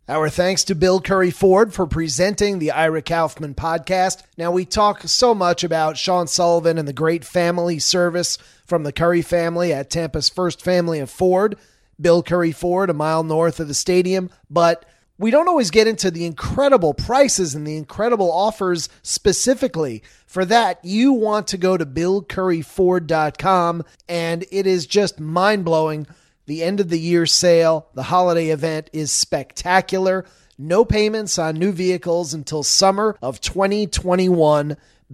Our thanks to Bill Curry Ford for presenting the Ira Kaufman podcast. Now, we talk so much about Sean Sullivan and the great family service from the Curry family at Tampa's first family of Ford, Bill Curry Ford, a mile north of the stadium. But we don't always get into the incredible prices and the incredible offers specifically. For that, you want to go to BillCurryFord.com, and it is just mind-blowing. The end of the year sale, the holiday event is spectacular. No payments on new vehicles until summer of 2021.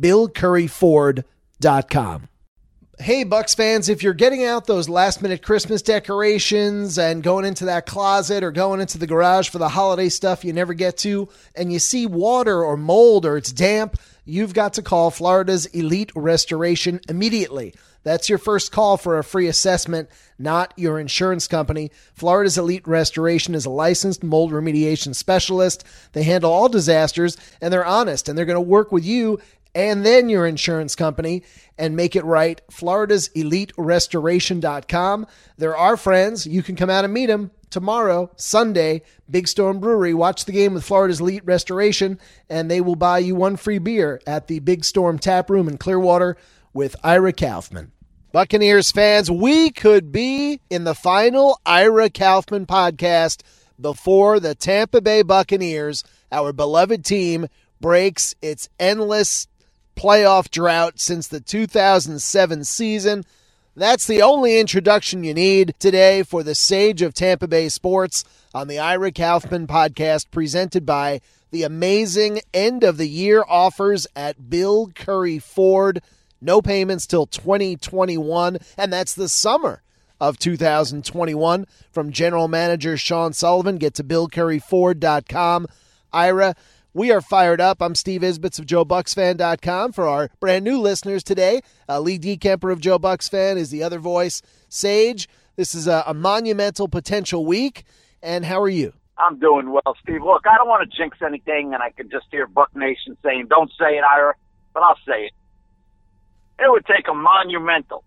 BillCurryFord.com. Hey, Bucks fans, if you're getting out those last-minute Christmas decorations and going into that closet or going into the garage for the holiday stuff you never get to, and you see water or mold or it's damp, you've got to call Florida's Elite Restoration immediately. That's your first call for a free assessment, not your insurance company. Florida's Elite Restoration is a licensed mold remediation specialist. They handle all disasters, and they're honest, and they're going to work with you and then your insurance company and make it right. Florida's EliteRestoration.com. They're our friends. You can come out and meet them tomorrow, Sunday, Big Storm Brewery. Watch the game with Florida's Elite Restoration, and they will buy you one free beer at the Big Storm Tap Room in Clearwater with Ira Kaufman. Buccaneers fans, we could be in the final Ira Kaufman podcast before the Tampa Bay Buccaneers, our beloved team, breaks its endless playoff drought since the 2007 season. That's the only introduction you need today for the Sage of Tampa Bay Sports on the Ira Kaufman podcast, presented by the amazing end-of-the-year offers at Bill Curry Ford. No payments till 2021, and that's the summer of 2021. From General Manager Sean Sullivan, get to BillCurryFord.com. Ira, we are fired up. I'm Steve Isbitz of JoeBucksFan.com. For our brand new listeners today, Lee DeKemper of Joe Bucks Fan is the other voice. Sage, this is a monumental potential week, and how are you? I'm doing well, Steve. Look, I don't want to jinx anything, and I can just hear Buck Nation saying, don't say it, Ira, but I'll say it. It would take a monumental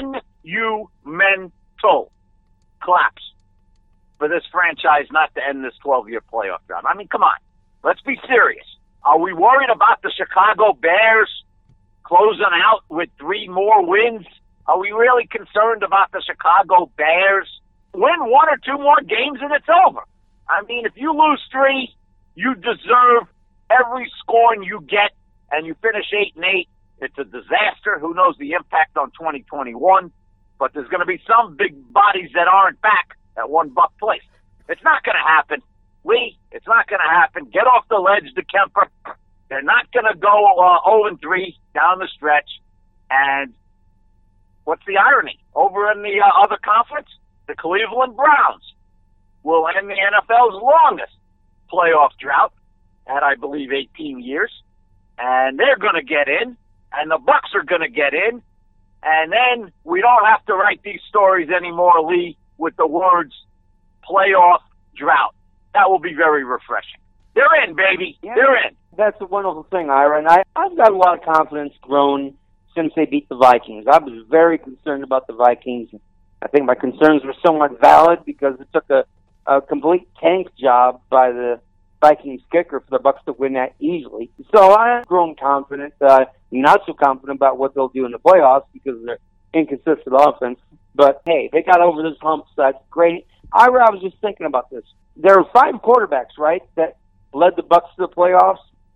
collapse for this franchise not to end this 12-year playoff drought. I mean, come on. Let's be serious. Are we worried about the Chicago Bears closing out with 3 more wins? Are we really concerned about the Chicago Bears? Win 1 or 2 more games and it's over. I mean, if you lose 3, you deserve every scoring you get, and you finish 8-8. It's a disaster. Who knows the impact on 2021? But there's going to be some big bodies that aren't back at one Buck place. It's not going to happen. Lee, it's not going to happen. Get off the ledge, DeKemper. They're not going to go 0-3 down the stretch. And what's the irony? Over in the other conference, the Cleveland Browns will end the NFL's longest playoff drought at, I believe, 18 years. And they're going to get in. And the Bucks are going to get in, and then we don't have to write these stories anymore, Lee, with the words playoff drought. That will be very refreshing. They're in, baby. Yeah, they're in. That's a wonderful thing, Ira, and I've got a lot of confidence grown since they beat the Vikings. I was very concerned about the Vikings. I think my concerns were somewhat valid because it took a complete tank job by the Vikings kicker for the Bucks to win that easily. So I've grown confident. Not so confident about what they'll do in the playoffs because of their inconsistent offense. But, hey, they got over this hump, so that's great. I was just thinking about this. There are 5 quarterbacks, right, that led the Bucks to the playoffs?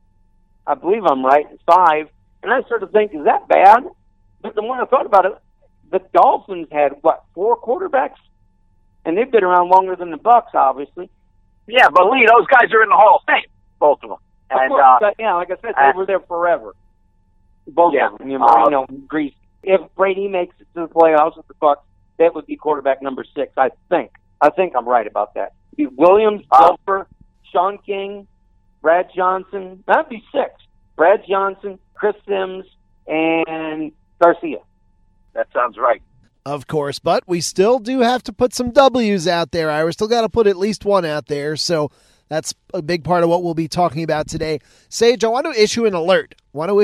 I believe I'm right. 5. And I sort of think, is that bad? But the more I thought about it, the Dolphins had, 4 quarterbacks? And they've been around longer than the Bucks, obviously. Yeah, but Lee, those guys are in the Hall of Fame, both of them. And, of course, yeah, like I said, they were there forever. Both of them. Marino, Grease. If Brady makes it to the playoffs with the Bucs, that would be quarterback number 6, I think. I think I'm right about that. It'd be Williams, Belfer, Sean King, Brad Johnson. That'd be 6. Brad Johnson, Chris Sims, and Garcia. That sounds right. Of course, but we still do have to put some W's out there. I still got to put at least one out there, so that's a big part of what we'll be talking about today. Sage, I want to issue an alert.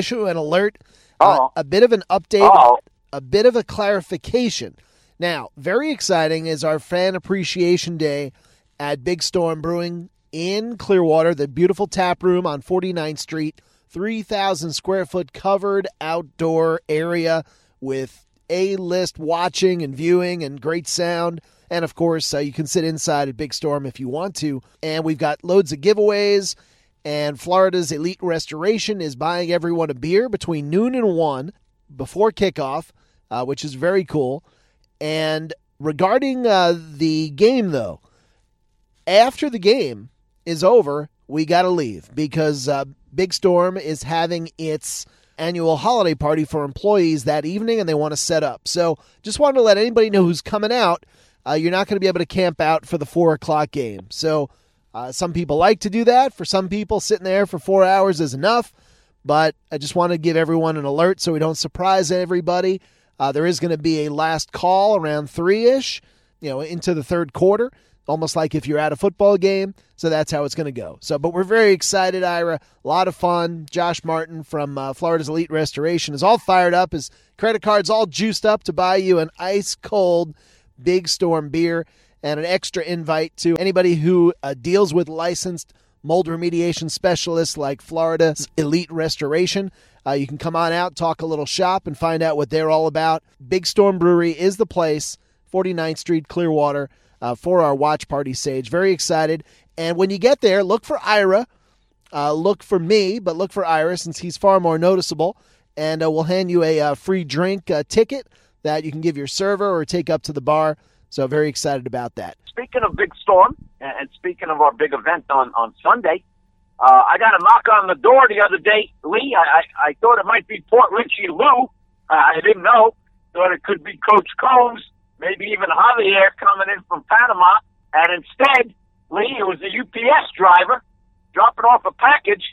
A bit of an update, a bit of a clarification. Now, very exciting is our Fan Appreciation Day at Big Storm Brewing in Clearwater, the beautiful tap room on 49th Street, 3,000 square foot covered outdoor area with A-list watching and viewing and great sound. And, of course, you can sit inside at Big Storm if you want to. And we've got loads of giveaways. And Florida's Elite Restoration is buying everyone a beer between noon and 1 before kickoff, which is very cool. And regarding the game, though, after the game is over, we got to leave because Big Storm is having its annual holiday party for employees that evening, and they want to set up. So just wanted to let anybody know who's coming out. You're not going to be able to camp out for the 4 o'clock game. So some people like to do that. For some people, sitting there for 4 hours is enough. But I just want to give everyone an alert so we don't surprise everybody. There is going to be a last call around 3-ish, into the third quarter, almost like if you're at a football game. So that's how it's going to go. But we're very excited, Ira. A lot of fun. Josh Martin from Florida's Elite Restoration is all fired up. His credit card's all juiced up to buy you an ice-cold Big Storm beer and an extra invite to anybody who deals with licensed mold remediation specialists like Florida's Elite Restoration. You can come on out, talk a little shop, and find out what they're all about. Big Storm Brewery is the place, 49th Street, Clearwater, for our watch party, Sage. Very excited. And when you get there, look for Ira. Look for me, but look for Ira since he's far more noticeable. And we'll hand you a free drink ticket that you can give your server or take up to the bar. So very excited about that. Speaking of Big Storm, and speaking of our big event on Sunday, I got a knock on the door the other day, Lee. I thought it might be Port Richey Lou. I didn't know. Thought it could be Coach Combs, maybe even Javier coming in from Panama. And instead, Lee, it was a UPS driver dropping off a package.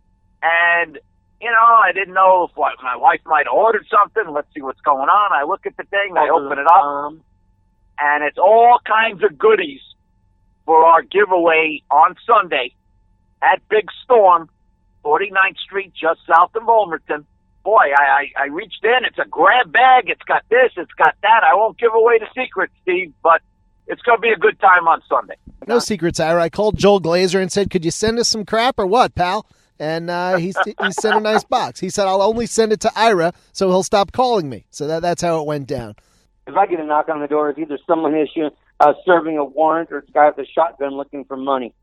And, I didn't know if my wife might have ordered something. Let's see what's going on. I look at the thing. I open it up. And it's all kinds of goodies for our giveaway on Sunday at Big Storm, 49th Street, just south of Wilmerton. Boy, I reached in. It's a grab bag. It's got this. It's got that. I won't give away the secret, Steve, but it's going to be a good time on Sunday. No secrets, Ira. I called Joel Glazer and said, could you send us some crap or what, pal? And he sent a nice box. He said, I'll only send it to Ira so he'll stop calling me. So that's how it went down. If I get a knock on the door, it's either someone issuing serving a warrant or it's a guy with a shotgun looking for money.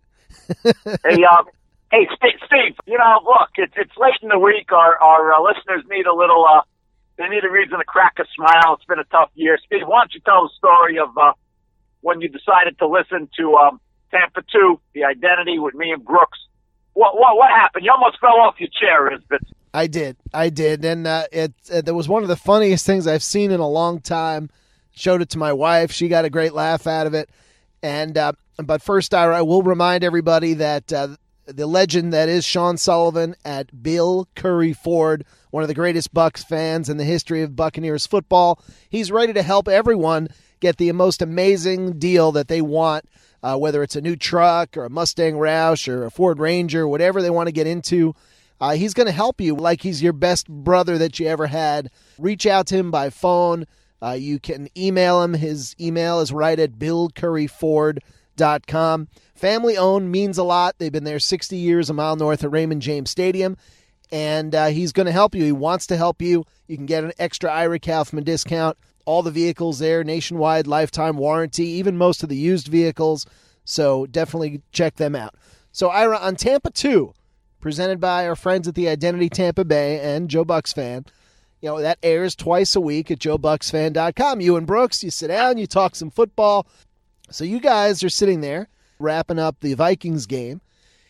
Hey, Steve, look, it's late in the week. Our listeners need a little, they need a reason to crack a smile. It's been a tough year. Steve, why don't you tell the story of when you decided to listen to Tampa 2, The Identity with me and Brooks. What happened? You almost fell off your chair, Isbit. I did. And it was one of the funniest things I've seen in a long time. Showed it to my wife. She got a great laugh out of it. And but first, I will remind everybody that the legend that is Sean Sullivan at Bill Curry Ford, one of the greatest Bucs fans in the history of Buccaneers football, he's ready to help everyone get the most amazing deal that they want, whether it's a new truck or a Mustang Roush or a Ford Ranger, whatever they want to get into. He's going to help you like he's your best brother that you ever had. Reach out to him by phone. You can email him. His email is right at billcurryford.com. Family owned, means a lot. They've been there 60 years, a mile north of Raymond James Stadium. And he's going to help you. He wants to help you. You can get an extra Ira Kaufman discount. All the vehicles there, nationwide lifetime warranty, even most of the used vehicles. So definitely check them out. So Ira, on Tampa 2, presented by our friends at the Identity Tampa Bay and Joe Bucs Fan, that airs twice a week at joebucksfan.com. You and Brooks, you sit down, you talk some football. So you guys are sitting there wrapping up the Vikings game.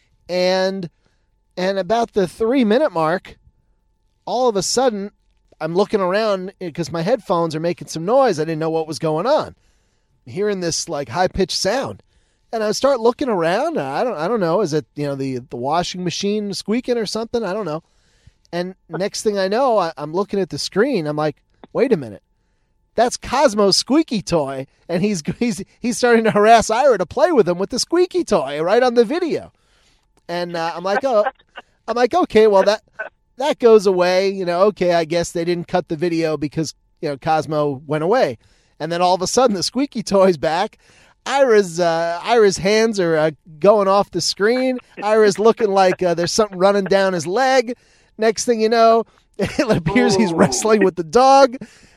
And about the 3-minute mark, all of a sudden, I'm looking around because my headphones are making some noise. I didn't know what was going on. I'm hearing this high-pitched sound. And I start looking around. I don't know. Is it, the washing machine squeaking or something? I don't know. And next thing I know, I'm looking at the screen. I'm like, wait a minute. That's Cosmo's squeaky toy. And he's starting to harass Ira to play with him with the squeaky toy right on the video. And I'm like, okay, well, that goes away. Okay, I guess they didn't cut the video because, Cosmo went away. And then all of a sudden, the squeaky toy's back. Ira's hands are going off the screen. Ira's looking like there's something running down his leg. Next thing you know, it appears he's wrestling with the dog.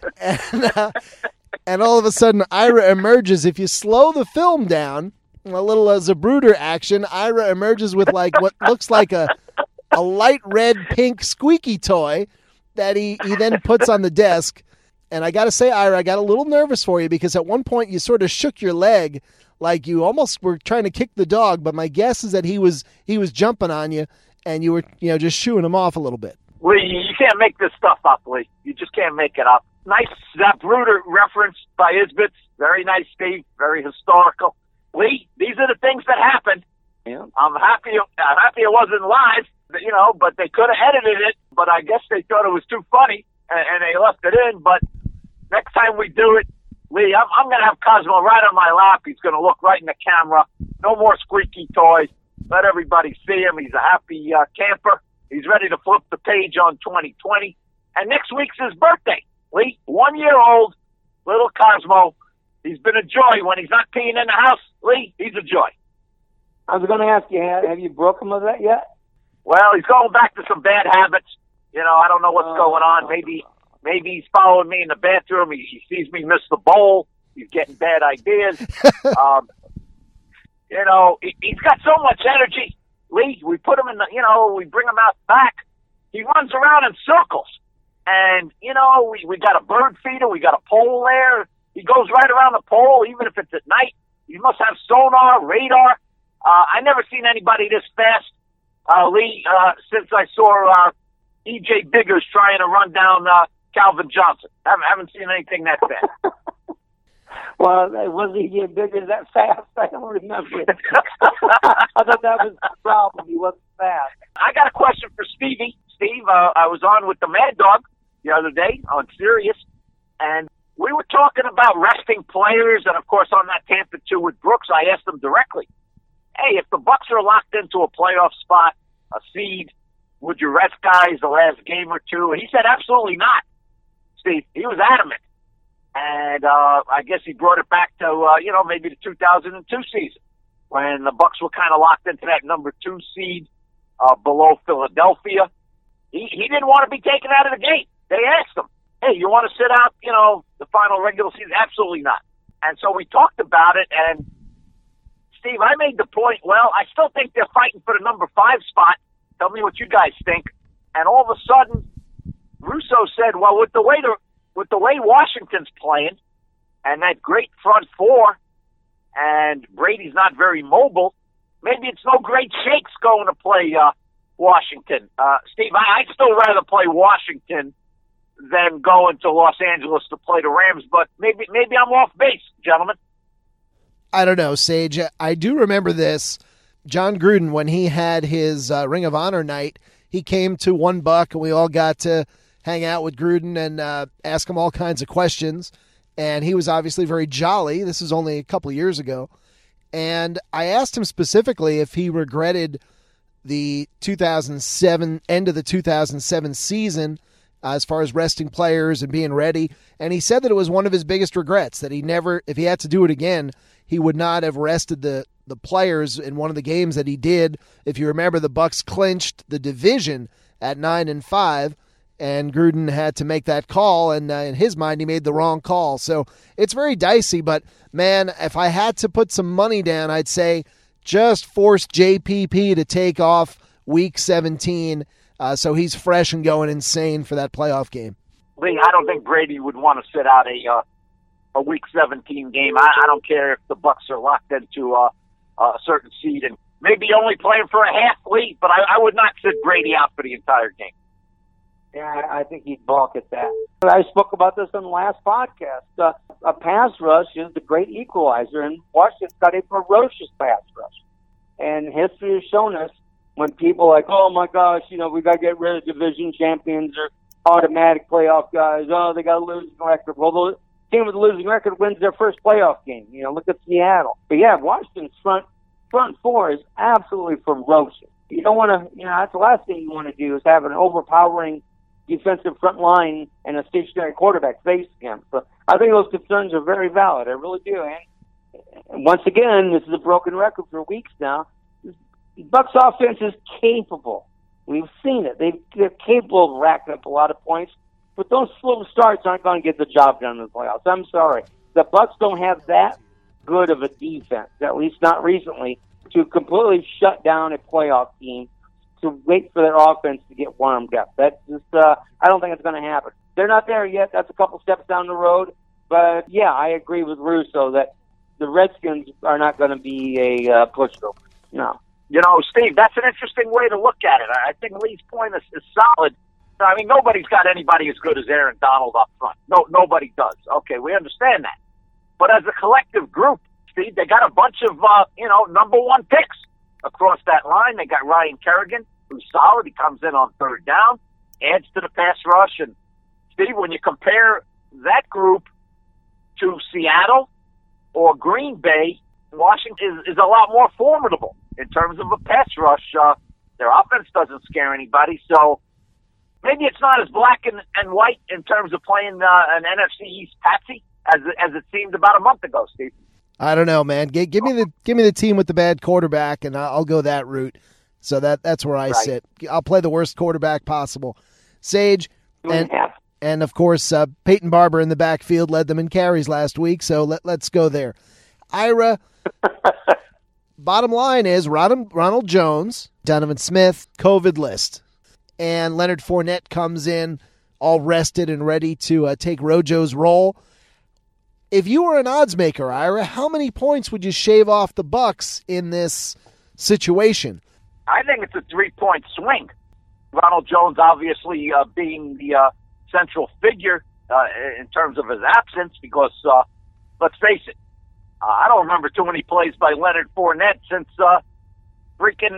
And all of a sudden, Ira emerges. If you slow the film down, a little Zapruder action, Ira emerges with like what looks like a light red pink squeaky toy that he then puts on the desk. And I got to say, Ira, I got a little nervous for you because at one point you sort of shook your leg like you almost were trying to kick the dog. But my guess is that he was jumping on you and you were just shooing him off a little bit. Lee, you can't make this stuff up, Lee. You just can't make it up. Nice Zapruder reference by Isbitz. Very nice, Steve. Very historical. Lee, these are the things that happened. Yeah. I'm happy it wasn't live, but they could have edited it. But I guess they thought it was too funny, and they left it in. But next time we do it, Lee, I'm going to have Cosmo right on my lap. He's going to look right in the camera. No more squeaky toys. Let everybody see him. He's a happy camper. He's ready to flip the page on 2020. And next week's his birthday. Lee, 1 year old, little Cosmo. He's been a joy when he's not peeing in the house. Lee, he's a joy. I was going to ask you, have you broken him of that yet? Well, he's going back to some bad habits. I don't know what's going on. Maybe he's following me in the bathroom. He sees me miss the bowl. He's getting bad ideas. He's got so much energy. Lee, we put him in we bring him out back. He runs around in circles. And, we got a bird feeder. We got a pole there. He goes right around the pole, even if it's at night. He must have sonar, radar. I never seen anybody this fast, Lee, since I saw E.J. Biggers trying to run down Calvin Johnson. I haven't seen anything that fast. Well, was E.J. Biggers that fast? I don't remember it. I thought that was the problem. He wasn't fast. I got a question for Stevie. Steve, I was on with the Mad Dog the other day on Sirius, and we were talking about resting players, and of course on that Tampa 2 with Brooks, I asked him directly, hey, if the Bucks are locked into a playoff spot, a seed, would you rest guys the last game or two? And he said absolutely not, Steve. He was adamant. And I guess he brought it back to, maybe the 2002 season when the Bucks were kind of locked into that number 2 seed below Philadelphia. He didn't want to be taken out of the game. They asked him, hey, you want to sit out, the final regular season? Absolutely not. And so we talked about it, and Steve, I made the point, well, I still think they're fighting for the number 5 spot. Tell me what you guys think. And all of a sudden, Russo said, well, with the way Washington's playing and that great front four, and Brady's not very mobile, maybe it's no great shakes going to play Washington. Steve, I'd still rather play Washington than going to Los Angeles to play the Rams, but maybe I'm off base, gentlemen. I don't know, Sage. I do remember this. John Gruden, when he had his Ring of Honor night, he came to One Buck, and we all got to hang out with Gruden and ask him all kinds of questions. And he was obviously very jolly. This was only a couple of years ago. And I asked him specifically if he regretted the 2007 end of the 2007 season as far as resting players and being ready. And he said that it was one of his biggest regrets, that he never, if he had to do it again, he would not have rested the players in one of the games that he did. If you remember, the Bucks clinched the division at 9-5, and Gruden had to make that call, and in his mind, he made the wrong call. So it's very dicey, but man, if I had to put some money down, I'd say just force JPP to take off week 17 so he's fresh and going insane for that playoff game. Lee, I don't think Brady would want to sit out a week 17 game. I don't care if the Bucks are locked into a certain seed and maybe only playing for a half week, but I would not sit Brady out for the entire game. Yeah, I think he'd balk at that. I spoke about this on the last podcast. A pass rush is the great equalizer, and Washington's got a ferocious pass rush. And history has shown us when people are like, oh my gosh, we got to get rid of division champions or automatic playoff guys. Oh, they got a losing record. Well, the team with a losing record wins their first playoff game. Look at Seattle. But yeah, Washington's front four is absolutely ferocious. You don't want to, that's the last thing you want to do is have an overpowering defensive front line and a stationary quarterback face him. So I think those concerns are very valid. I really do. once again, this is a broken record for weeks now. The Bucks offense is capable. We've seen it. They're capable of racking up a lot of points, but those slow starts aren't going to get the job done in the playoffs. I'm sorry. The Bucks don't have that good of a defense, at least not recently, to completely shut down a playoff team, to wait for their offense to get warmed up. That's just, I don't think it's going to happen. They're not there yet. That's a couple steps down the road. But, yeah, I agree with Russo that the Redskins are not going to be a pushover. No. You know, Steve, that's an interesting way to look at it. I think Lee's point is solid. I mean, nobody's got anybody as good as Aaron Donald up front. No, nobody does. Okay, we understand that. But as a collective group, Steve, they got a bunch of, number one picks across that line. They got Ryan Kerrigan, who's solid. He comes in on third down, adds to the pass rush. And, Steve, when you compare that group to Seattle or Green Bay, Washington is a lot more formidable in terms of a pass rush. Their offense doesn't scare anybody. So maybe it's not as black and white in terms of playing an NFC East patsy as it seemed about a month ago, Steve. I don't know, man. Give me the team with the bad quarterback, and I'll go that route. So that's where I sit. I'll play the worst quarterback possible. Sage, and of course, Peyton Barber in the backfield led them in carries last week, so let's go there. Ira, bottom line is Ronald Jones, Donovan Smith, COVID list, and Leonard Fournette comes in all rested and ready to take Rojo's role. If you were an odds maker, Ira, how many points would you shave off the Bucks in this situation? I think it's a 3-point swing. Ronald Jones obviously being the central figure in terms of his absence because, let's face it, I don't remember too many plays by Leonard Fournette since week 2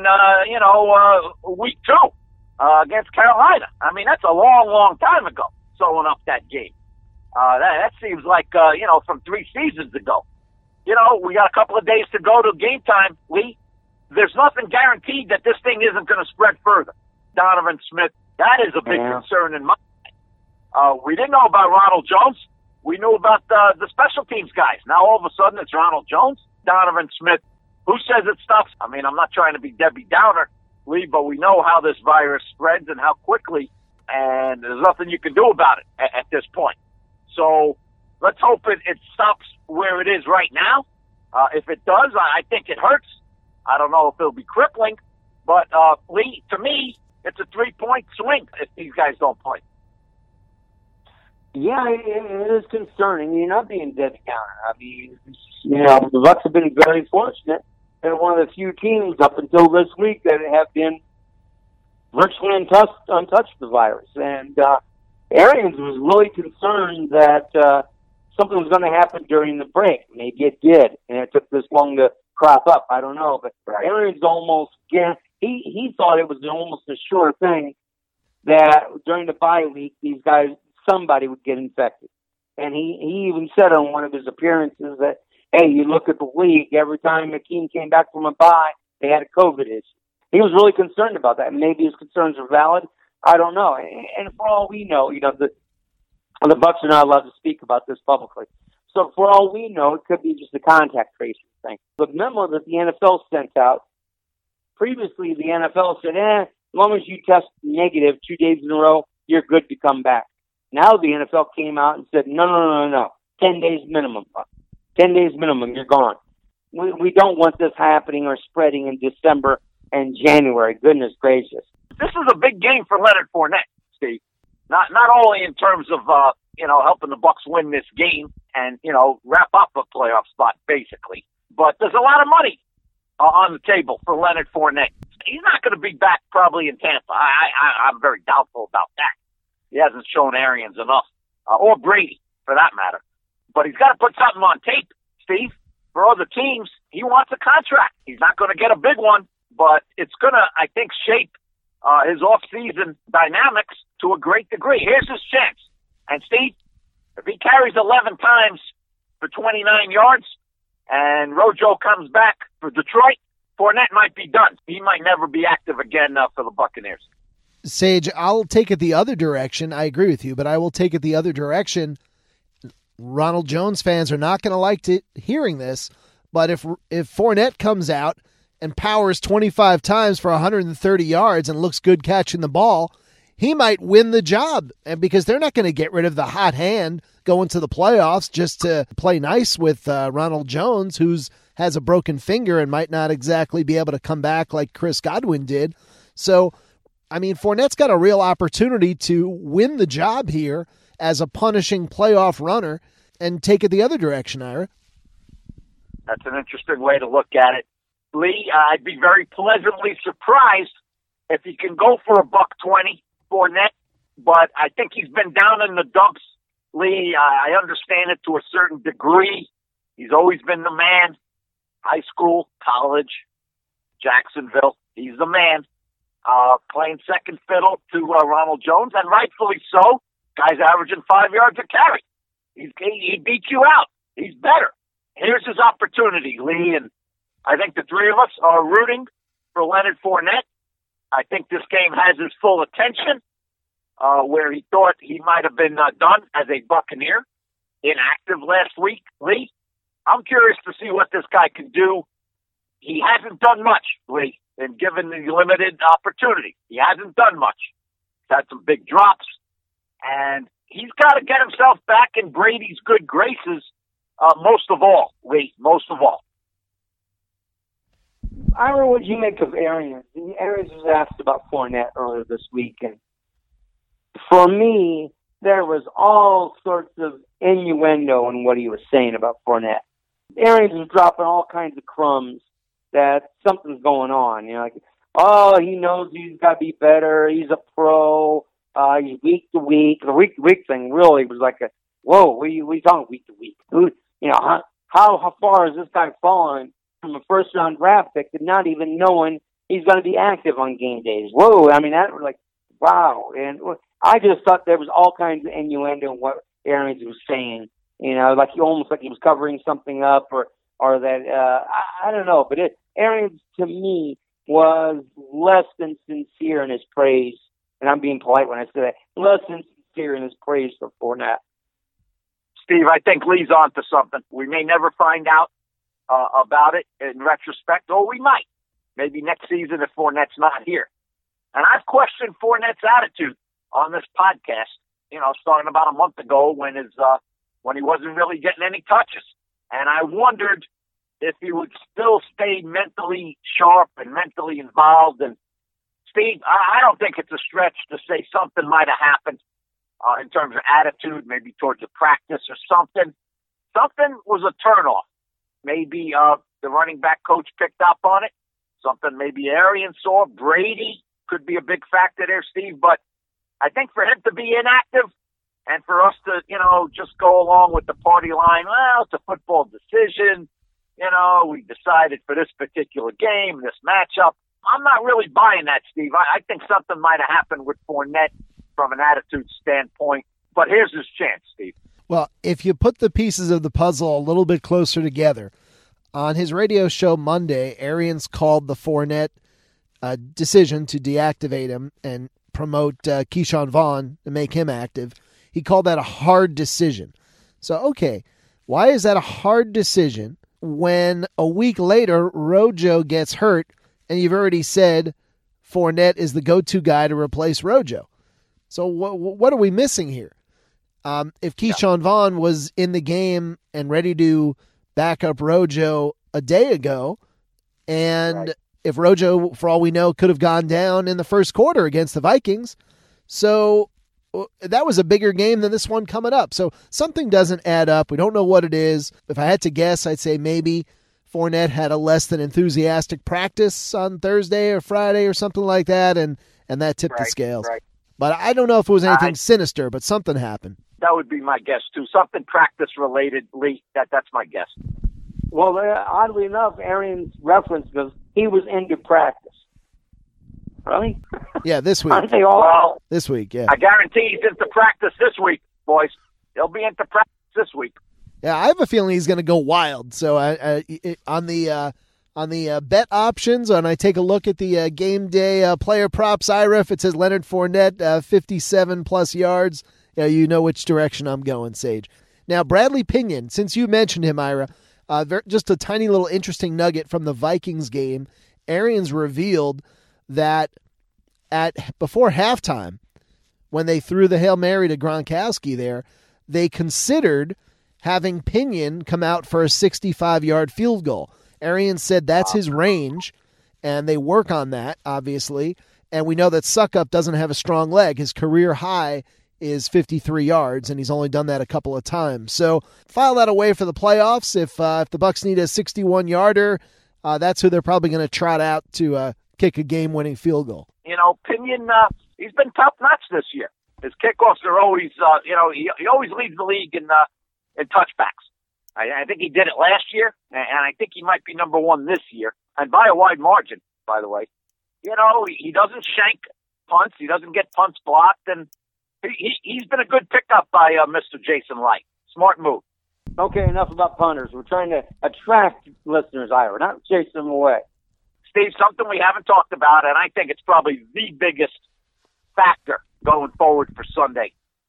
against Carolina. I mean, that's a long, long time ago, sewing up that game. That seems like, from 3 seasons ago. We got a couple of days to go to game time, Lee. There's nothing guaranteed that this thing isn't going to spread further. Donovan Smith, that is a big concern in my mind. We didn't know about Ronald Jones. We knew about the special teams guys. Now all of a sudden it's Ronald Jones, Donovan Smith. Who says it stops? I mean, I'm not trying to be Debbie Downer, Lee, but we know how this virus spreads and how quickly, and there's nothing you can do about it at this point. So let's hope it stops where it is right now. If it does, I think it hurts. I don't know if it'll be crippling, but Lee, to me, it's a 3-point swing if these guys don't play. Yeah, it is concerning. You're not being Debbie Downer. I mean, the Bucks have been very fortunate. They're one of the few teams up until this week that have been virtually untouched the virus. And Arians was really concerned that something was going to happen during the break. Maybe it did, and it took this long to crop up. I don't know. But Arians almost he thought it was almost a sure thing that during the bye week, these guys, somebody would get infected. And he even said on one of his appearances that, hey, you look at the league, every time a team came back from a bye, they had a COVID issue. He was really concerned about that. Maybe his concerns are valid. I don't know. And for all we know, the Bucks are not allowed to speak about this publicly. So for all we know, it could be just a contact tracing thing. The memo that the NFL sent out, previously the NFL said, as long as you test negative 2 days in a row, you're good to come back. Now the NFL came out and said, no. 10 days minimum. 10 days minimum, you're gone. We don't want this happening or spreading in December and January. Goodness gracious. This is a big game for Leonard Fournette, Steve. Not only in terms of, helping the Bucks win this game and, wrap up a playoff spot, basically. But there's a lot of money on the table for Leonard Fournette. He's not going to be back probably in Tampa. I'm very doubtful about that. He hasn't shown Arians enough, or Brady, for that matter. But he's got to put something on tape, Steve. For other teams, he wants a contract. He's not going to get a big one, but it's going to, I think, shape his off-season dynamics to a great degree. Here's his chance. And, Steve, if he carries 11 times for 29 yards and Rojo comes back for Detroit, Fournette might be done. He might never be active again for the Buccaneers. Sage, I'll take it the other direction. I agree with you, but I will take it the other direction. Ronald Jones fans are not going to like hearing this, But if Fournette comes out and powers 25 times for 130 yards and looks good catching the ball, he might win the job. And because they're not going to get rid of the hot hand going to the playoffs just to play nice with Ronald Jones, who's has a broken finger and might not exactly be able to come back like Chris Godwin did. So, I mean, Fournette's got a real opportunity to win the job here as a punishing playoff runner and take it the other direction, Ira. That's an interesting way to look at it. Lee, I'd be very pleasantly surprised if he can go for $120 Fournette, but I think he's been down in the dumps. Lee, I understand it to a certain degree. He's always been the man. High school, college, Jacksonville. He's the man. Playing second fiddle to Ronald Jones, and rightfully so. Guy's averaging 5 yards a carry. He beat you out. He's better. Here's his opportunity, Lee, and I think the three of us are rooting for Leonard Fournette. I think this game has his full attention, where he thought he might have been done as a Buccaneer, inactive last week. Lee, I'm curious to see what this guy can do. He hasn't done much, Lee, and given the limited opportunity. He hasn't done much. He's had some big drops, and he's got to get himself back in Brady's good graces, most of all, Lee, most of all. I don't know what you make of Arians. Arians was asked about Fournette earlier this week, and for me, there was all sorts of innuendo in what he was saying about Fournette. Arians was dropping all kinds of crumbs that something's going on. You know, like, oh, he knows he's got to be better. He's a pro. He's week to week. The week to week thing really was like whoa, what are you talking week to week? You know, how far has this guy fallen from a first round draft pick to not even knowing he's going to be active on game days? Whoa, I mean, that was like, wow. And I just thought there was all kinds of innuendo in what Arians was saying. You know, like he almost like he was covering something up or that, I don't know. But Arians, to me, was less than sincere in his praise. And I'm being polite when I say that. Less than sincere in his praise for Fournette. Steve, I think Lee's on to something. We may never find out about it in retrospect, or we might. Maybe next season if Fournette's not here. And I've questioned Fournette's attitude on this podcast, you know, starting about a month ago when he wasn't really getting any touches. And I wondered if he would still stay mentally sharp and mentally involved. And Steve, I don't think it's a stretch to say something might have happened in terms of attitude, maybe towards a practice or something. Something was a turnoff. Maybe the running back coach picked up on it. Something maybe Arians saw. Brady could be a big factor there, Steve. But I think for him to be inactive and for us to, you know, just go along with the party line, well, it's a football decision. You know, we decided for this particular game, this matchup. I'm not really buying that, Steve. I think something might have happened with Fournette from an attitude standpoint. But here's his chance, Steve. Well, if you put the pieces of the puzzle a little bit closer together, on his radio show Monday, Arians called the Fournette decision to deactivate him and promote Keyshawn Vaughn to make him active. He called that a hard decision. So, okay, why is that a hard decision when a week later Rojo gets hurt and you've already said Fournette is the go-to guy to replace Rojo? So what are we missing here? If Keyshawn Vaughn was in the game and ready to back up Rojo a day ago, and if Rojo, for all we know, could have gone down in the first quarter against the Vikings, so that was a bigger game than this one coming up. So something doesn't add up. We don't know what it is. If I had to guess, I'd say maybe Fournette had a less than enthusiastic practice on Thursday or Friday or something like that, and that tipped the scales. Right. But I don't know if it was anything sinister, but something happened. That would be my guess, too. Something practice-related, Lee. That's my guess. Well, oddly enough, Arians referenced because he was into practice. Really? Yeah, this week. Aren't they all? This week, yeah. I guarantee he's into practice this week, boys. He'll be into practice this week. Yeah, I have a feeling he's going to go wild. So on the bet options, when I take a look at the game day player props, Ira, if it says Leonard Fournette, 57-plus yards, you know which direction I'm going, Sage. Now, Bradley Pinion, since you mentioned him, Ira, Just a tiny little interesting nugget from the Vikings game. Arians revealed that before halftime, when they threw the Hail Mary to Gronkowski there, they considered having Pinion come out for a 65-yard field goal. Arians said that's his range, and they work on that, obviously. And we know that Suckup doesn't have a strong leg. His career high is 53 yards, and he's only done that a couple of times. So file that away for the playoffs. If the Bucs need a 61-yarder, that's who they're probably going to trot out to kick a game-winning field goal. Pinion, he's been top notch this year. His kickoffs are always, he always leads the league in touchbacks. I think he did it last year, and I think he might be number one this year, and by a wide margin, by the way. He doesn't shank punts. He doesn't get punts blocked, and he's been a good pickup by Mr. Jason Light. Smart move. Okay, enough about punters. We're trying to attract listeners, Ira, not chase them away. Steve, something we haven't talked about, and I think it's probably the biggest factor going forward for Sunday.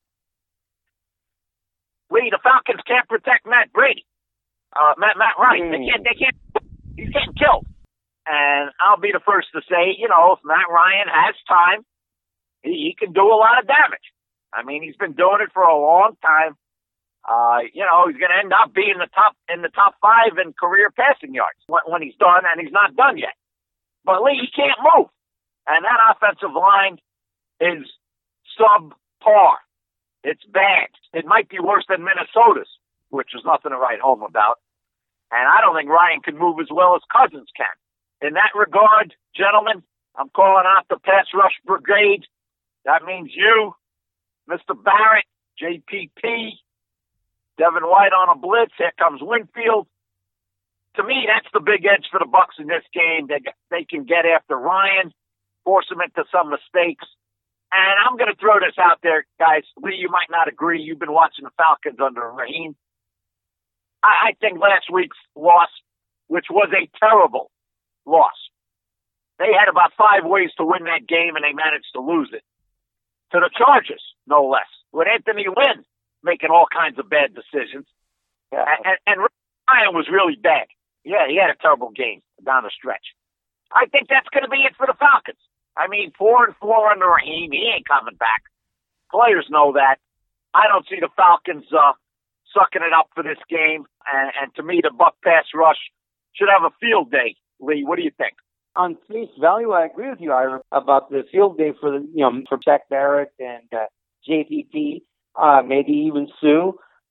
Lee, the Falcons can't protect Matt Brady. Matt Ryan. They can't. He's getting killed. And I'll be the first to say, if Matt Ryan has time, he can do a lot of damage. I mean, he's been doing it for a long time. He's going to end up being in the top 5 in career passing yards when he's done, and he's not done yet. But Lee, he can't move. And that offensive line is subpar. It's bad. It might be worse than Minnesota's, which is nothing to write home about. And I don't think Ryan can move as well as Cousins can. In that regard, gentlemen, I'm calling out the pass rush brigade. That means you, Mr. Barrett, JPP, Devin White on a blitz. Here comes Winfield. To me, that's the big edge for the Bucs in this game. They can get after Ryan, force him into some mistakes. And I'm going to throw this out there, guys. Lee, you might not agree. You've been watching the Falcons under Raheem. I think last week's loss, which was a terrible loss, they had about 5 ways to win that game, and they managed to lose it. To the Chargers, no less, with Anthony Lynn making all kinds of bad decisions. Yeah. And Ryan was really bad. Yeah, he had a terrible game down the stretch. I think that's going to be it for the Falcons. I mean, 4-4 under Raheem. He ain't coming back. Players know that. I don't see the Falcons sucking it up for this game. And to me, the Buck pass rush should have a field day. Lee, what do you think? On face value, I agree with you, Ira, about the field day for for Jack Barrett and JPP, maybe even Sue.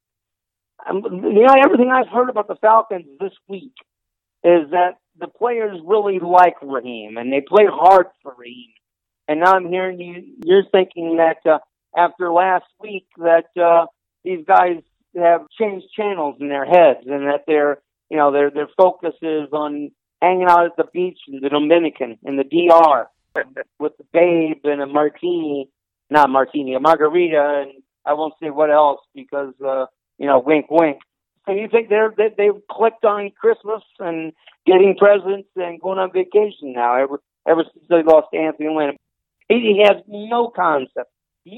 Everything I've heard about the Falcons this week is that the players really like Raheem, and they play hard for Raheem. And now I'm hearing you're thinking that after last week that these guys have changed channels in their heads, and that their focus is on hanging out at the beach in the Dominican, in the DR, with the babe and a margarita, and I won't say what else because, wink, wink. So you think they've clicked on Christmas and getting presents and going on vacation now ever since they lost to Anthony Lynn. He has no concept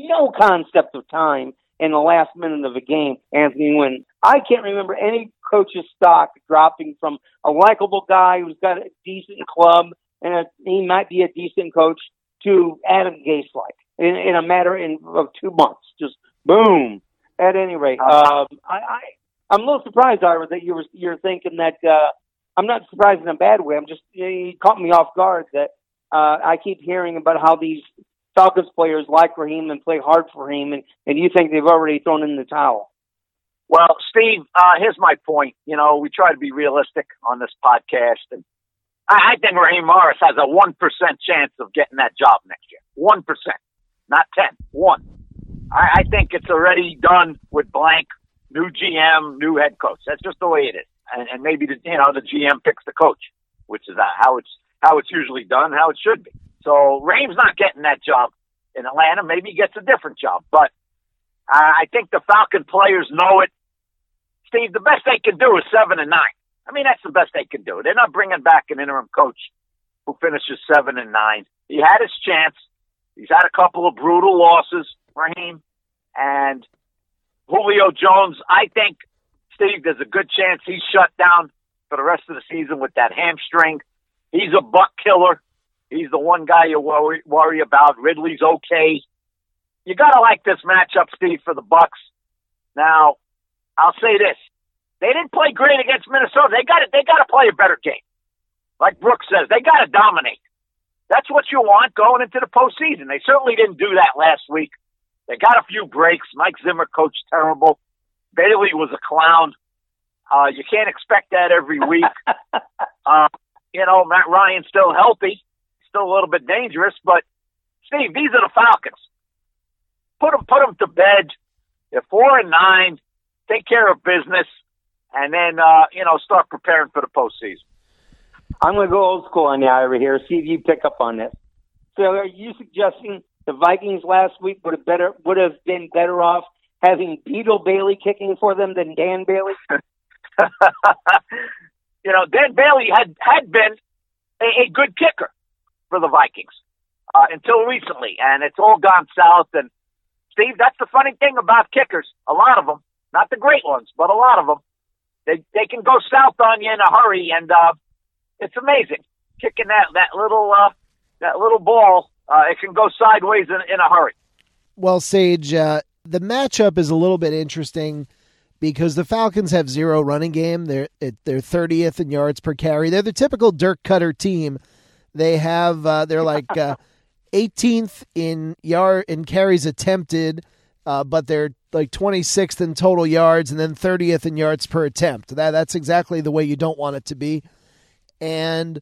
of time in the last minute of a game, Anthony Lynn. I can't remember any coach's stock dropping from a likable guy who's got a decent club and he might be a decent coach to Adam Gase-like in a matter of 2 months. Just boom. At any rate, I'm a little surprised, Ira, that you're thinking that. I'm not surprised in a bad way. I'm just you caught me off guard that I keep hearing about how these Falcons players like Raheem and play hard for Raheem, and you think they've already thrown in the towel. Well, Steve, here's my point. We try to be realistic on this podcast, and I think Raheem Morris has a 1% chance of getting that job next year. 1%, not 10. 1. I think it's already done with blank. New GM, new head coach. That's just the way it is. And maybe the GM picks the coach, which is how it's usually done, how it should be. So Raheem's not getting that job in Atlanta. Maybe he gets a different job. But I think the Falcon players know it. Steve, the best they can do is 7-9. I mean, that's the best they can do. They're not bringing back an interim coach who finishes 7-9. He had his chance. He's had a couple of brutal losses, Raheem. And Julio Jones, I think Steve, there's a good chance he's shut down for the rest of the season with that hamstring. He's a buck killer. He's the one guy you worry about. Ridley's okay. You got to like this matchup, Steve, for the Bucks. Now, I'll say this. They didn't play great against Minnesota. They got to play a better game. Like Brooks says, they got to dominate. That's what you want going into the postseason. They certainly didn't do that last week. They got a few breaks. Mike Zimmer coached terrible. Bailey was a clown. You can't expect that every week. Matt Ryan's still healthy, still a little bit dangerous. But Steve, these are the Falcons. Put them to bed. They're 4-9. Take care of business, and then start preparing for the postseason. I'm going to go old school on you, Ira, here. See if you pick up on this. So, are you suggesting the Vikings last week would have been better off having Beetle Bailey kicking for them than Dan Bailey? Dan Bailey had been a good kicker for the Vikings until recently, and it's all gone south. And Steve, that's the funny thing about kickers. A lot of them, not the great ones, but a lot of them, they can go south on you in a hurry, and it's amazing kicking that little ball. It can go sideways in a hurry. Well, Sage, the matchup is a little bit interesting because the Falcons have zero running game. They're 30th in yards per carry. They're the typical Dirk Cutter team. They have they're like 18th in carries attempted, but they're like 26th in total yards and then 30th in yards per attempt. That's exactly the way you don't want it to be. And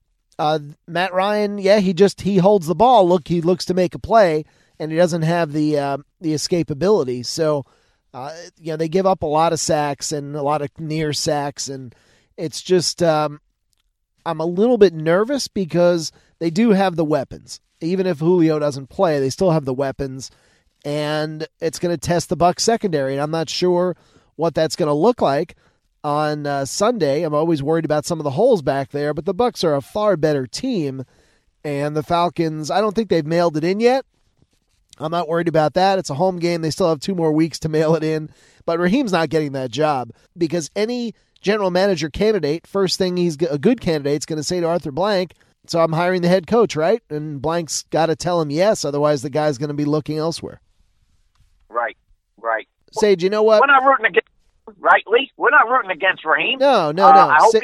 Matt Ryan, he holds the ball. Look, he looks to make a play, and he doesn't have the escapability. So, they give up a lot of sacks and a lot of near sacks, and it's just I'm a little bit nervous because they do have the weapons. Even if Julio doesn't play, they still have the weapons, and it's going to test the Bucs secondary. And I'm not sure what that's going to look like on Sunday. I'm always worried about some of the holes back there, but the Bucs are a far better team, and the Falcons, I don't think they've mailed it in yet. I'm not worried about that. It's a home game. They still have 2 more weeks to mail it in, but Raheem's not getting that job because any general manager candidate, first thing he's a good candidate, is going to say to Arthur Blank, so I'm hiring the head coach, right? And Blank's got to tell him yes, otherwise the guy's going to be looking elsewhere. Right. Sage, you know what? We're not rooting against, right, Lee? We're not rooting against Raheem. No. I hope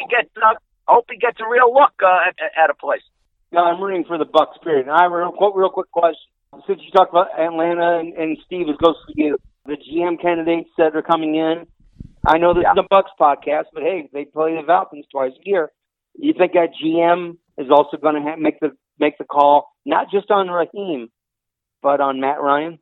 he gets a real look at a place. No, I'm rooting for the Bucs. Period. And I have a real quick question. Since you talked about Atlanta and Steve, it goes for you. The GM candidates that are coming in. I know this is a Bucs podcast, but hey, they play the Falcons twice a year. You think that GM is also going to make the call, not just on Raheem, but on Matt Ryan?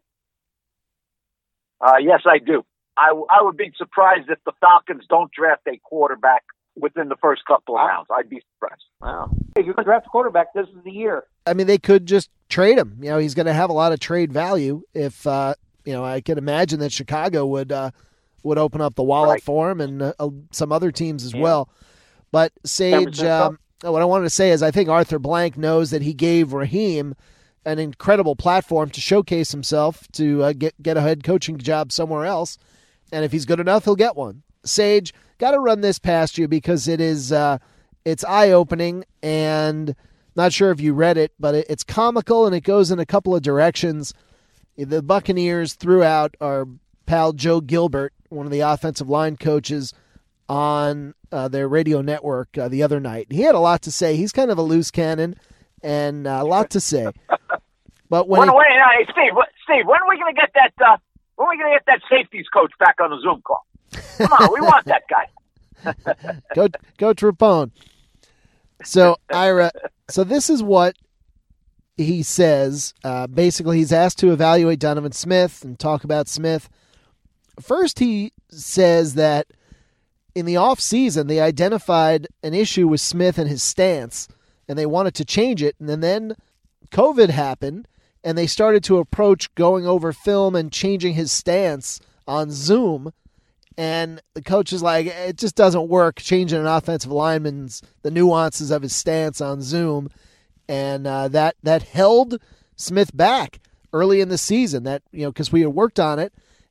Yes, I do. I would be surprised if the Falcons don't draft a quarterback within the first couple of rounds. I'd be surprised. Wow. If you're going to draft a quarterback, this is the year. I mean, they could just trade him. He's going to have a lot of trade value. If I can imagine that Chicago would open up the wallet for him, and some other teams as well. But Sage, what I wanted to say is I think Arthur Blank knows that he gave Raheem an incredible platform to showcase himself to get a head coaching job somewhere else, and if he's good enough, he'll get one. Sage, got to run this past you because it's eye-opening, and not sure if you read it, but it's comical and it goes in a couple of directions. The Buccaneers threw out our pal Joe Gilbert, one of the offensive line coaches, on their radio network the other night. He had a lot to say. He's kind of a loose cannon and a lot to say. But Steve, when are we going to get that? When are we going to get that safeties coach back on the Zoom call? Come on, we want that guy. Coach Rapone. So Ira, this is what he says. Basically, he's asked to evaluate Donovan Smith and talk about Smith. First, he says that in the offseason, they identified an issue with Smith and his stance, and they wanted to change it. And then COVID happened, and they started to approach going over film and changing his stance on Zoom. And the coach is like, it just doesn't work changing an offensive lineman's, the nuances of his stance on Zoom. And that held Smith back early in the season, because we had worked on it.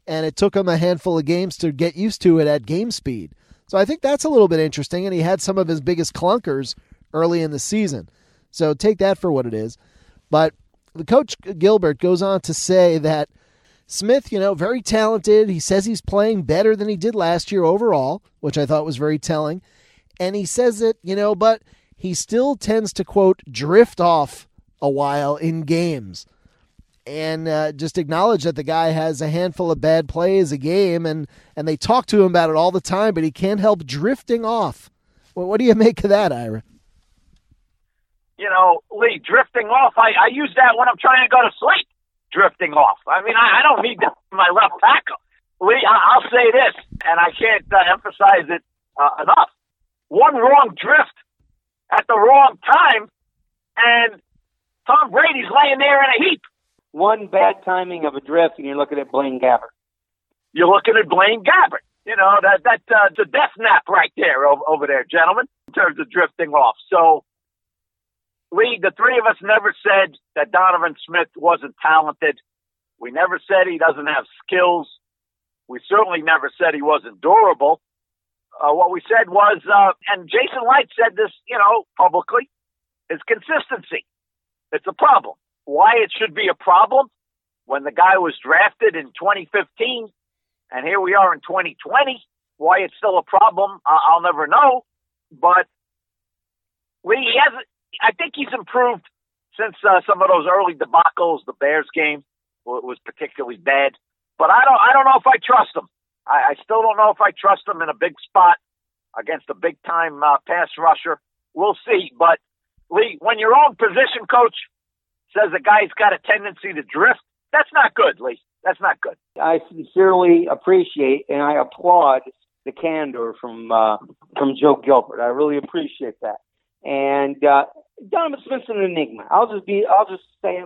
and it took him a handful of games to get used to it at game speed. So I think that's a little bit interesting, and he had some of his biggest clunkers early in the season. So take that for what it is. But the coach Gilbert goes on to say that Smith, very talented. He says he's playing better than he did last year overall, which I thought was very telling. And he says that, but he still tends to, quote, drift off a while in games. And just acknowledge that the guy has a handful of bad plays a game, and they talk to him about it all the time, but he can't help drifting off. Well, what do you make of that, Ira? Lee, drifting off, I use that when I'm trying to go to sleep, drifting off. I mean, I don't need that for my left tackle. Lee, I'll say this, and I can't emphasize it enough. One wrong drift at the wrong time, and Tom Brady's laying there in a heap. One bad timing of a drift, and you're looking at Blaine Gabbert. You're looking at Blaine Gabbert. That's a death nap right there over there, gentlemen, in terms of drifting off. So, Lee, the three of us never said that Donovan Smith wasn't talented. We never said he doesn't have skills. We certainly never said he wasn't durable. What we said was, and Jason Light said this, publicly, is consistency. It's a problem. Why it should be a problem when the guy was drafted in 2015 and here we are in 2020, why it's still a problem, I'll never know. But Lee, I think he's improved since some of those early debacles. The Bears game was particularly bad, but I don't know if I trust him. I still don't know if I trust him in a big spot against a big time pass rusher. We'll see. But Lee, when your own position coach says a guy's got a tendency to drift, that's not good, Lee. That's not good. I sincerely appreciate and I applaud the candor from Joe Gilbert. I really appreciate that. And Donovan Smith's an enigma. I'll just say,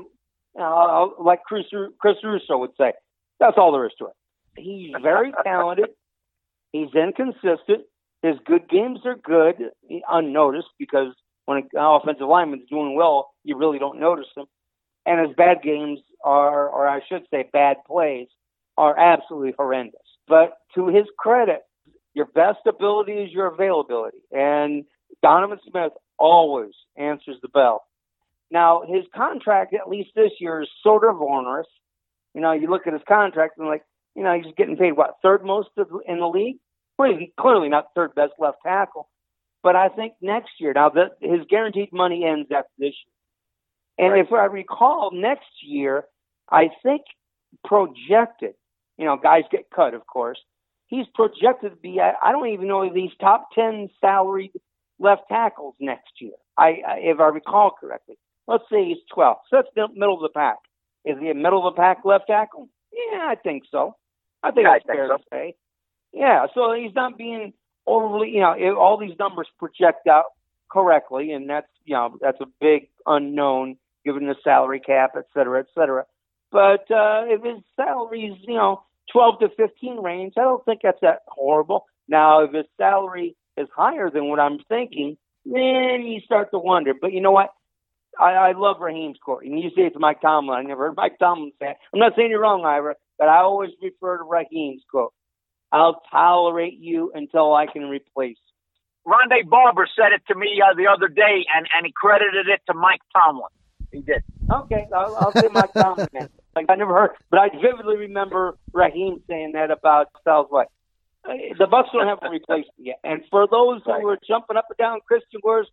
like Chris Russo would say, that's all there is to it. He's very talented. He's inconsistent. His good games are good, unnoticed, because when an offensive lineman's doing well, you really don't notice him. And his bad games are, or I should say bad plays, are absolutely horrendous. But to his credit, your best ability is your availability. And Donovan Smith always answers the bell. Now, his contract, at least this year, is sort of onerous. You look at his contract and he's getting paid, third most in the league? Clearly not third best left tackle. But I think next year, his guaranteed money ends after this year. And right. If I recall, next year, I think projected, guys get cut, of course. He's projected to be, I don't even know if he's top 10 salaried left tackles next year, if I recall correctly. Let's say he's 12th. So that's the middle of the pack. Is he a middle of the pack left tackle? Yeah, I think so. I think that's fair to say. Yeah, so he's not being overly, all these numbers project out correctly, and that's a big unknown given the salary cap, et cetera, et cetera. But if his salary is, 12 to 15 range, I don't think that's that horrible. Now, if his salary is higher than what I'm thinking, then you start to wonder. But you know what? I love Raheem's quote. And you say it to Mike Tomlin. I never heard Mike Tomlin say it. I'm not saying you're wrong, Ira, but I always refer to Raheem's quote. I'll tolerate you until I can replace you. Rondé Barber said it to me the other day, and he credited it to Mike Tomlin. He did. Okay, I'll say Mike Tomlin. I never heard, but I vividly remember Raheem saying that about Styles White. The Bucs don't have a replacement yet. And for those who are jumping up and down, Christian Wirfs,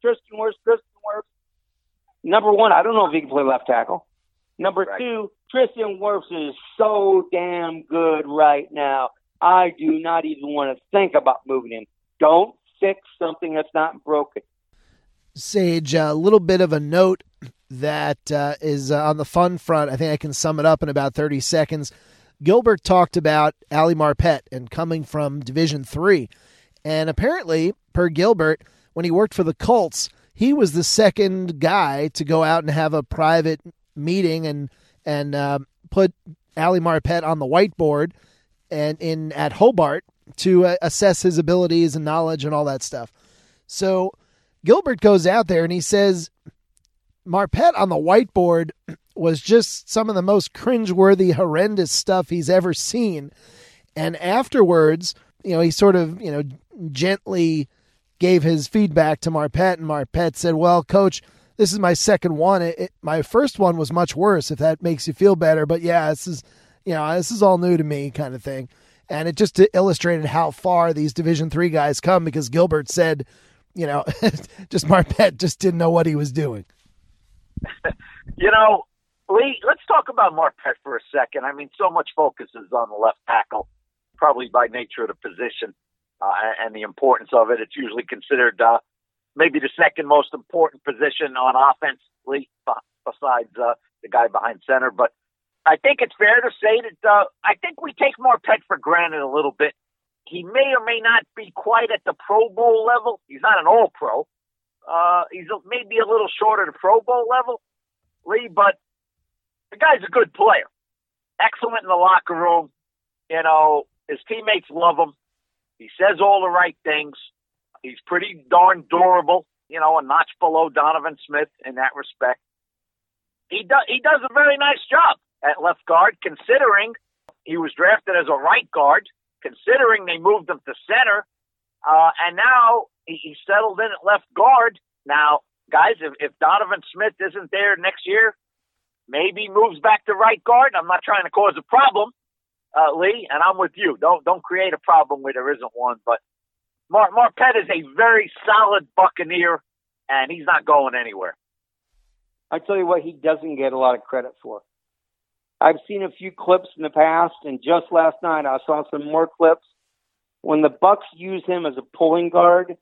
number one, I don't know if he can play left tackle. Number two, Tristan Wirfs is so damn good right now. I do not even want to think about moving him. Don't fix something that's not broken. Sage, a little bit of a note that is on the fun front. I think I can sum it up in about 30 seconds. Gilbert talked about Ali Marpet and coming from Division III. And apparently, per Gilbert, when he worked for the Colts, he was the second guy to go out and have a private meeting and put Ali Marpet on the whiteboard and at Hobart to assess his abilities and knowledge and all that stuff. So Gilbert goes out there and he says Marpet on the whiteboard was just some of the most cringeworthy, horrendous stuff he's ever seen. And afterwards, he sort of, gently gave his feedback to Marpet, and Marpet said, well, Coach, this is my second one. My first one was much worse, if that makes you feel better. But yeah, this is all new to me, kind of thing. And it just illustrated how far these Division III guys come, because Gilbert said, just Marpet just didn't know what he was doing. Lee, let's talk about Marpet for a second. I mean, so much focus is on the left tackle, probably by nature of the position and the importance of it. It's usually considered maybe the second most important position on offense, Lee, besides the guy behind center. But I think it's fair to say that I think we take Marpet for granted a little bit. He may or may not be quite at the Pro Bowl level. He's not an All-Pro. He's maybe a little short of the Pro Bowl level, Lee, but the guy's a good player. Excellent in the locker room. His teammates love him. He says all the right things. He's pretty darn durable, a notch below Donovan Smith in that respect. He does a very nice job at left guard, considering he was drafted as a right guard, considering they moved him to center, and now he's settled in at left guard. Now, guys, if Donovan Smith isn't there next year, maybe moves back to right guard. I'm not trying to cause a problem, Lee, and I'm with you. Don't create a problem where there isn't one. But Marpet is a very solid Buccaneer, and he's not going anywhere. I tell you what, he doesn't get a lot of credit for. I've seen a few clips in the past, and just last night I saw some more clips. When the Bucs use him as a pulling guard,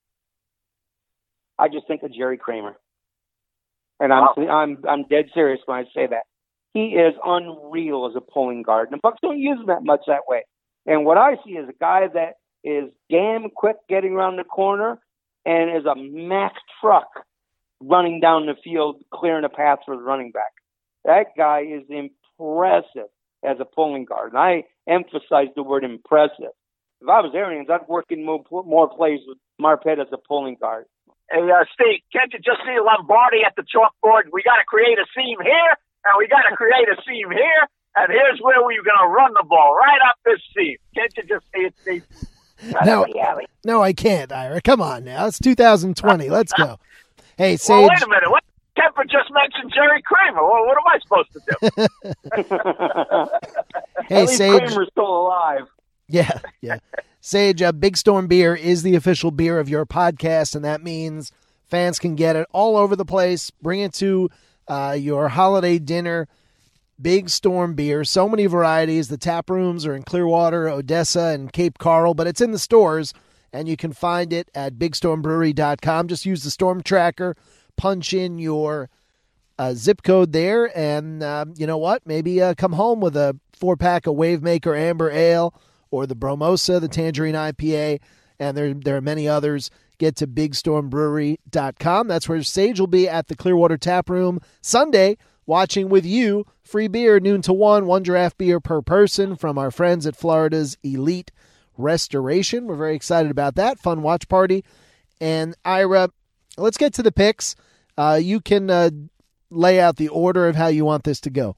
I just think of Jerry Kramer. And I'm dead serious when I say that. He is unreal as a pulling guard. And the Bucs don't use him that much that way. And what I see is a guy that is damn quick getting around the corner and is a Mack truck running down the field, clearing a path for the running back. That guy is impressive as a pulling guard. And I emphasize the word impressive. If I was Arians, I'd work in more plays with Marpet as a pulling guard. Hey, Steve, can't you just see Lombardi at the chalkboard? We got to create a seam here, and we got to create a seam here, and here's where we're going to run the ball, right up this seam. Can't you just see it, Steve? No, I can't, Ira. Come on now. It's 2020. Let's go. Hey, Sage. Well, wait a minute. Kemper just mentioned Jerry Kramer. Well, what am I supposed to do? Hey, Sage. Kramer's still alive. Yeah. Sage, Big Storm Beer is the official beer of your podcast, and that means fans can get it all over the place. Bring it to your holiday dinner. Big Storm Beer, so many varieties. The tap rooms are in Clearwater, Odessa, and Cape Coral, but it's in the stores, and you can find it at bigstormbrewery.com. Just use the Storm Tracker, punch in your zip code there, and you know what? Maybe come home with a 4-pack of Wavemaker Amber Ale, or the Bromosa, the Tangerine IPA, and there are many others. Get to bigstormbrewery.com. That's where Sage will be at the Clearwater Tap Room Sunday, watching with you. Free beer, noon to 1 draft beer per person from our friends at Florida's Elite Restoration. We're very excited about that. Fun watch party. And Ira, let's get to the picks. You can lay out the order of how you want this to go.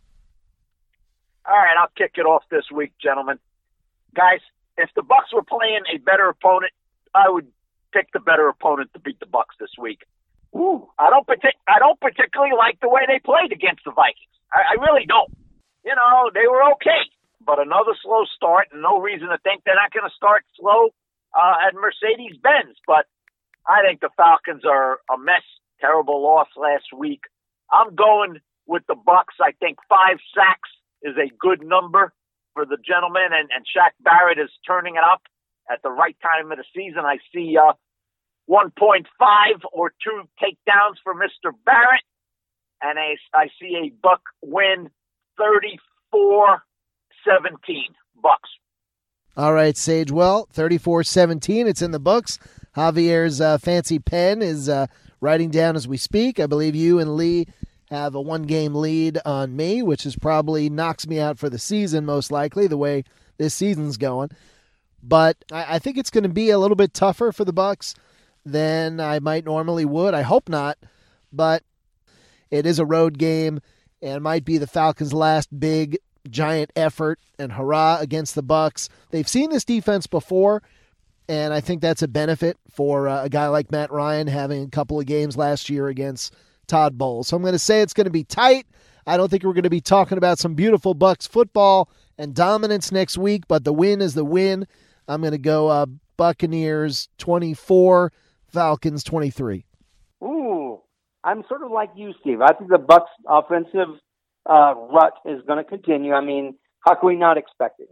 All right, I'll kick it off this week, gentlemen. Guys, if the Bucs were playing a better opponent, I would pick the better opponent to beat the Bucs this week. Ooh. I don't particularly like the way they played against the Vikings. I really don't. They were okay, but another slow start, and no reason to think they're not going to start slow at Mercedes-Benz. But I think the Falcons are a mess. Terrible loss last week. I'm going with the Bucs. I think 5 sacks is a good number for the gentleman, and Shaq Barrett is turning it up at the right time of the season. I see 1.5 or 2 takedowns for Mr. Barrett, and I see a Buck win 34-17 Bucs. All right, Sage. Well, 34-17. It's in the books. Javier's fancy pen is writing down as we speak. I believe you and Lee have a 1-game lead on me, which is probably knocks me out for the season, most likely, the way this season's going. But I think it's going to be a little bit tougher for the Bucs than I might normally would. I hope not, but it is a road game, and might be the Falcons' last big, giant effort and hurrah against the Bucs. They've seen this defense before, and I think that's a benefit for a guy like Matt Ryan having a couple of games last year against Todd Bowles. So I'm going to say it's going to be tight. I don't think we're going to be talking about some beautiful Bucs football and dominance next week, but the win is the win. I'm going to go Buccaneers 24, Falcons 23. Ooh, I'm sort of like you, Steve. I think the Bucs offensive rut is going to continue. I mean, how can we not expect it?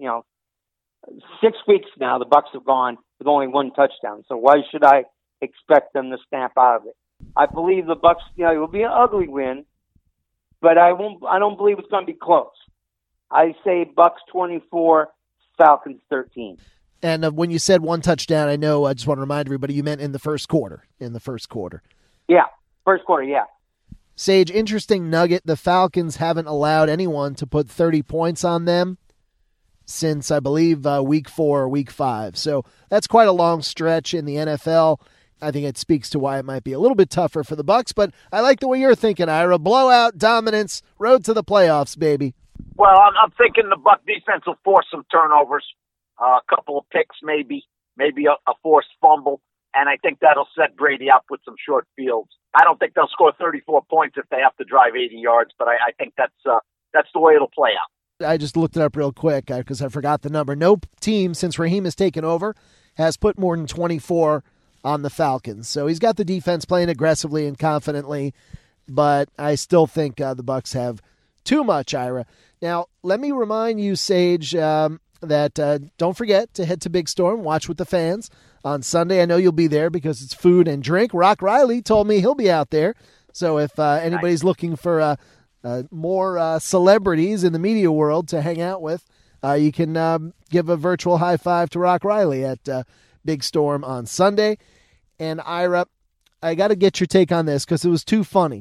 6 weeks now, the Bucs have gone with only one touchdown. So why should I expect them to snap out of it? I believe the Bucs, it will be an ugly win, but I don't believe it's going to be close. I say Bucs 24, Falcons 13. And when you said one touchdown, I just want to remind everybody you meant in the first quarter. Yeah, first quarter, yeah. Sage, interesting nugget. The Falcons haven't allowed anyone to put 30 points on them since, I believe, week 4 or week 5. So that's quite a long stretch in the NFL. I think it speaks to why it might be a little bit tougher for the Bucs, but I like the way you're thinking, Ira. Blowout, dominance, road to the playoffs, baby. Well, I'm thinking the Buck defense will force some turnovers, a couple of picks maybe a forced fumble, and I think that'll set Brady up with some short fields. I don't think they'll score 34 points if they have to drive 80 yards, but I think that's the way it'll play out. I just looked it up real quick because I forgot the number. No team since Raheem has taken over has put more than 24 on the Falcons. So he's got the defense playing aggressively and confidently, but I still think the Bucs have too much, Ira. Now, let me remind you, Sage, that don't forget to head to Big Storm, watch with the fans on Sunday. I know you'll be there because it's food and drink. Rock Riley told me he'll be out there. So if anybody's looking for more celebrities in the media world to hang out with, you can give a virtual high five to Rock Riley at Big Storm on Sunday. And Ira, I got to get your take on this because it was too funny,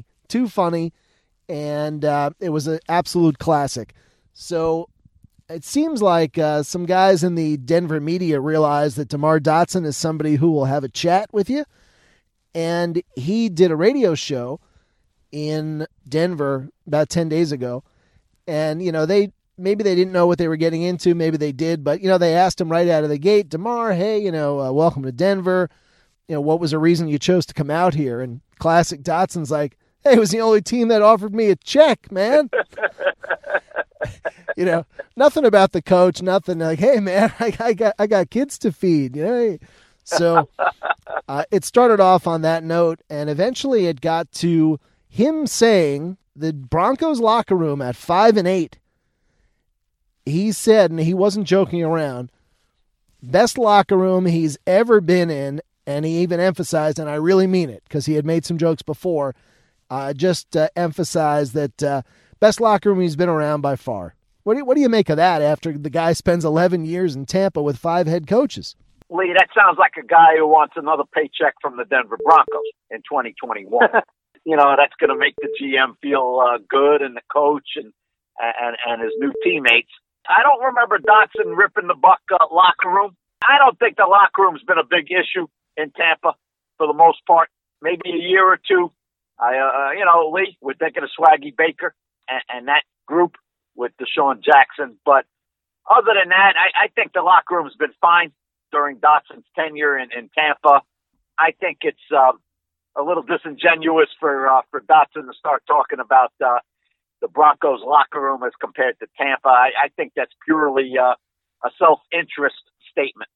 and it was an absolute classic. So it seems like some guys in the Denver media realize that DeMar Dotson is somebody who will have a chat with you, and he did a radio show in Denver about 10 days ago, and maybe they didn't know what they were getting into. Maybe they did, but, they asked him right out of the gate, DeMar, hey, welcome to Denver. What was the reason you chose to come out here? And classic Dotson's like, hey, it was the only team that offered me a check, man. Nothing about the coach, nothing like, hey, man, I got kids to feed. So it started off on that note, and eventually it got to him saying the Broncos locker room at 5-8, he said, and he wasn't joking around, best locker room he's ever been in, and he even emphasized, and I really mean it, because he had made some jokes before, just emphasized that best locker room he's been around by far. What do you make of that after the guy spends 11 years in Tampa with 5 head coaches? Lee, that sounds like a guy who wants another paycheck from the Denver Broncos in 2021. That's going to make the GM feel good, and the coach and his new teammates. I don't remember Dotson ripping the Buck locker room. I don't think the locker room's been a big issue in Tampa for the most part. Maybe a year or two. Lee, we're thinking of Swaggy Baker and that group with Deshaun Jackson. But other than that, I think the locker room's been fine during Dotson's tenure in Tampa. I think it's a little disingenuous for Dotson to start talking about the Broncos locker room as compared to Tampa. I think that's purely a self-interest statement.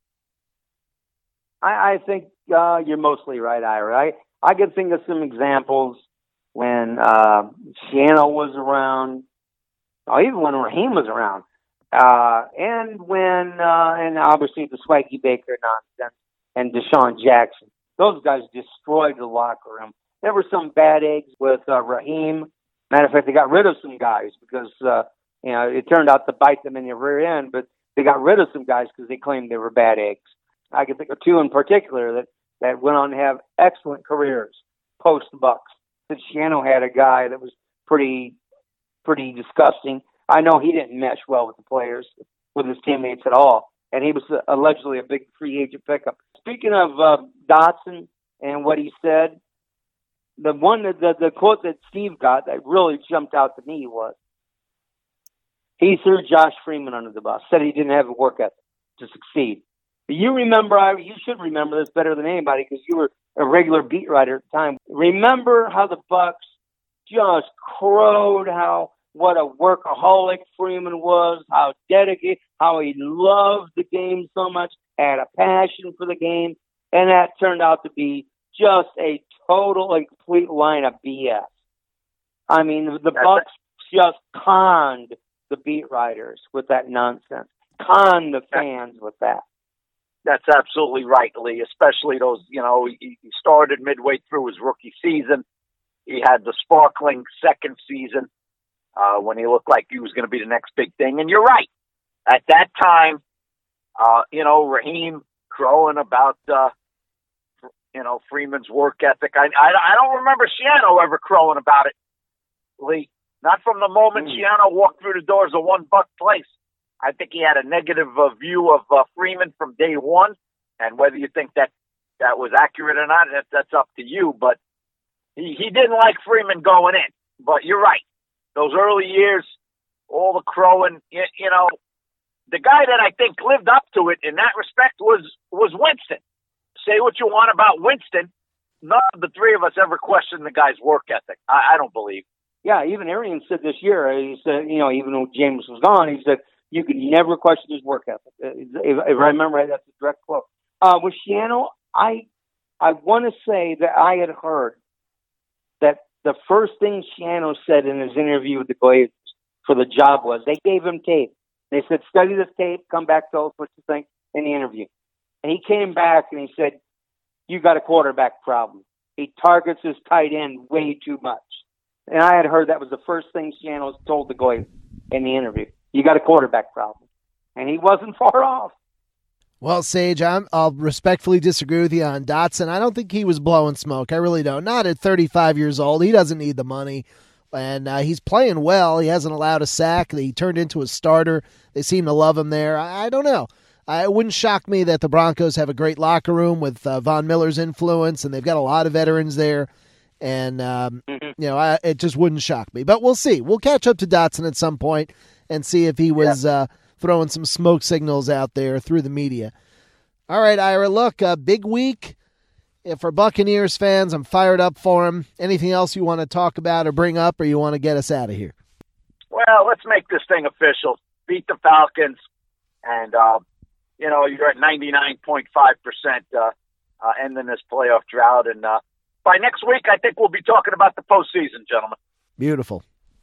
I think you're mostly right, Ira. I can think of some examples when Shiano was around, even when Raheem was around, and when and obviously the Swaggy Baker nonsense and Deshaun Jackson. Those guys destroyed the locker room. There were some bad eggs with Raheem. Matter of fact, they got rid of some guys because it turned out to bite them in the rear end. But they got rid of some guys because they claimed they were bad eggs. I can think of 2 in particular that went on to have excellent careers post Bucks. That Shiano had a guy that was pretty disgusting. I know he didn't mesh well with the players, with his teammates at all, and he was allegedly a big free agent pickup. Speaking of Dotson and what he said, the quote that Steve got that really jumped out to me was, he threw Josh Freeman under the bus, said he didn't have a work ethic to succeed. But you should remember this better than anybody because you were a regular beat writer at the time. Remember how the Bucks just crowed what a workaholic Freeman was, how dedicated, how he loved the game so much, had a passion for the game, and that turned out to be just a total and complete line of BS. I mean, the Bucks just conned the beat writers with that nonsense, conned the fans with that. That's absolutely right, Lee, especially those, he started midway through his rookie season. He had the sparkling second season when he looked like he was going to be the next big thing. And you're right. At that time, Raheem crowing about, Freeman's work ethic. I don't remember Shiano ever crowing about it, Lee. Not from the moment Shiano walked through the doors of One Buck Place. I think he had a negative view of Freeman from day one, and whether you think that was accurate or not, that's up to you. But he didn't like Freeman going in. But you're right. Those early years, all the crowing, the guy that I think lived up to it in that respect was Winston. Say what you want about Winston. None of the three of us ever questioned the guy's work ethic. I don't believe. Yeah, even Arian said this year, he said, even though James was gone, he said, you could never question his work ethic. If I remember right, that's a direct quote. With Shiano, I want to say that I had heard that the first thing Shiano said in his interview with the Glazers for the job was they gave him tape. They said, study this tape, come back, tell us what you think in the interview. And he came back and he said, you got a quarterback problem. He targets his tight end way too much. And I had heard that was the first thing Shiano told the Glazers in the interview. You got a quarterback problem. And he wasn't far off. Well, Sage, I'll respectfully disagree with you on Dotson. I don't think he was blowing smoke. I really don't. Not at 35 years old. He doesn't need the money. And he's playing well. He hasn't allowed a sack. He turned into a starter. They seem to love him there. I don't know. It wouldn't shock me that the Broncos have a great locker room with Von Miller's influence, and they've got a lot of veterans there. And, it just wouldn't shock me. But we'll see. We'll catch up to Dotson at some point and see if he was throwing some smoke signals out there through the media. All right, Ira, look, big week. For Buccaneers fans, I'm fired up for them. Anything else you want to talk about or bring up, or you want to get us out of here? Well, let's make this thing official. Beat the Falcons, and, you're at 99.5% ending this playoff drought. And by next week, I think we'll be talking about the postseason, gentlemen. Beautiful.